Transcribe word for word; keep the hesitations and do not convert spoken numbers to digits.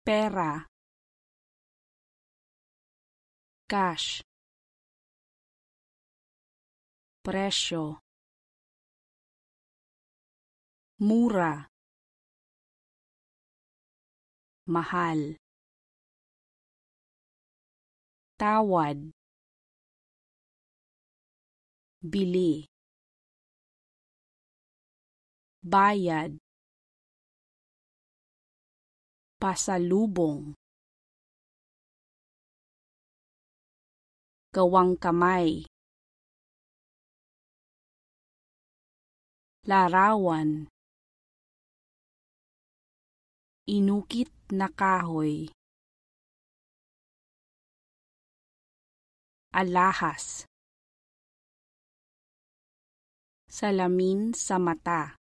pera, cash, presyo, mura, mahal, tawad, bili, bayad, pasalubong, gawang kamay, larawan, inukit na kahoy, alahas, salamin sa mata,